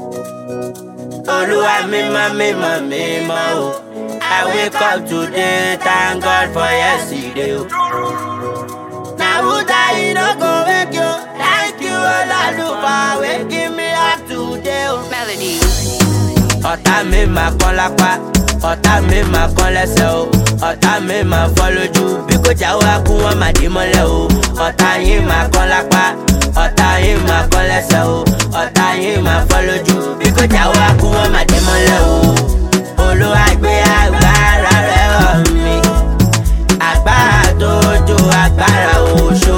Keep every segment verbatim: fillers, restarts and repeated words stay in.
Oluwa mima mima mima oh. I wake up today, thank God for yesterday. Now who die no go wake you. Thank you Olaluwa waking me up today. Melody. Ọ̀tá mi máa kán lápá, ọ̀tá mi máa kán lẹ́sẹ̀ o, ọ̀tá mi máa fọ́ lójú, bí kò jáwọ́ akú wọn máa dì mọ́lẹ̀ o. Ọ̀tá yín máa kán lápá, ọ̀tá yín máa kán lẹ́sẹ̀ o, ọ̀tá yín máa fọ́ lójú, bí kò jáwọ́ akú wọn máa dì mọ́lẹ̀ o. Olúwa gbé agbára rẹ̀ hàn mí, agbára tó ju agbára oṣó,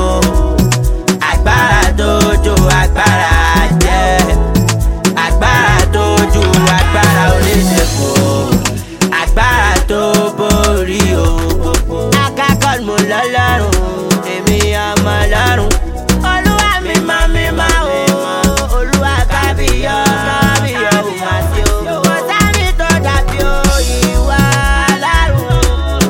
agbára tó ju agbára jẹ́, agbára tó ju agbára oníṣègùn, agbára tó borí o. Akákọ́ mo lọ́lọ́run, èmi ọmọ lọ́run. Olúwa mímọ́ mímọ́ o, Olúwa kábíyọ́ kábíyọ́ ò máa sí o. Kò sábì tó dàbí o, ìwà alárùn.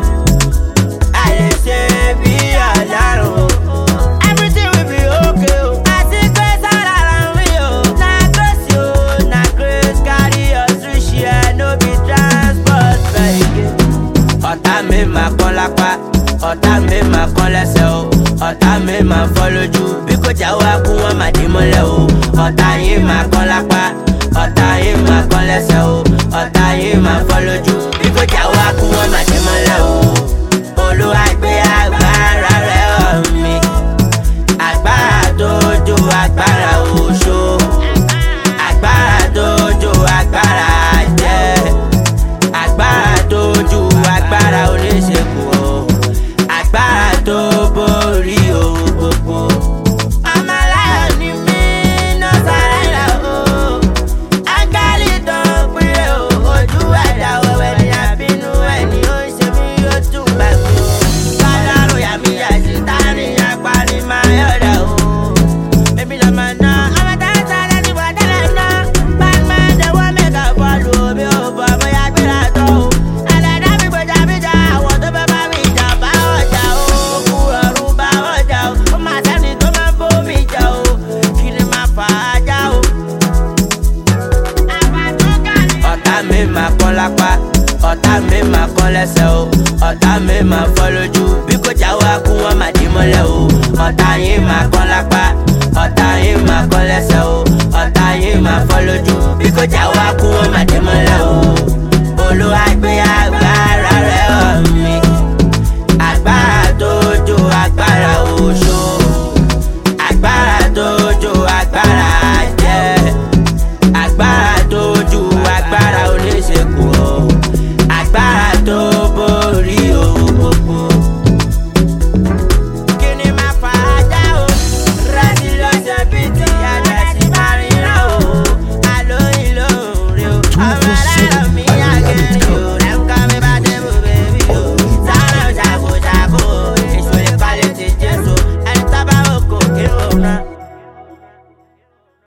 A lè ṣe bí alárùn. Everything will be okay o. Àti pé sára ra mi o. Na grace o, na grace carry us reach here, no be transport vehicle. Ọ̀tá mi máa kán lápá, ọ̀tá mi máa kán lẹ́sẹ̀ o, ọ̀tá mi máa fọ́ lójú, bí kò jáwọ́ akú wọn máa dì mọ́lẹ̀ o. Ọ̀tá yín máa kán lápá, ọ̀tá yín máa kán lẹ́sẹ̀ o, ọ̀tá yín máa fọ́ lójú, bí kò jáwọ́ akú wọn máa dì mọ́lẹ̀ o. Olúwa gbé agbára rẹ̀ hàn mí, agbára tó ju agbára oṣó, agbára tó ju agbára jẹ́, agbára tó ju agbára oníṣègùn o, agbára tó borí o gbogbo. Ọmọ aláyọ̀ ni mí, no surrender o. Áńgẹ́lì tó ń pín o, ojú ẹ̀dá wẹ̀wẹ̀ ni àbínú ẹni ó ń ṣe mí ó tún gbà mí o. Kọ́lọ́run yà mí yà sí tání apá ni máa yọ̀dà o. Èmi lọ mọ̀ náà, ọmọ tá a sáré ní bọ̀dẹ́lẹ̀ náà. Batman the one make a bọ́ọ̀lù omi ò bọ̀ bóyá gbéra tó o. Ẹlẹ́dá mi gbèjà mi jà, àwọn tó fẹ́ bá mi jà bá ọjà o. Kú ọ̀run bá ọjà o. Ó máa sẹ́ni tó máa ń bó mi jà o. Kí ni máa fà á já o? Ọ̀tá mi máa kán lápá, ọ̀tá mi máa kán lẹ́sẹ̀ o, ọ̀tá mi máa fọ́ lójú, bí kò jáwọ́ akú wọn máa dì mọ́lẹ̀ o. Ọ̀tá yín máa kán lápá, ọ̀tá yín máa kán lẹ́sẹ̀ o,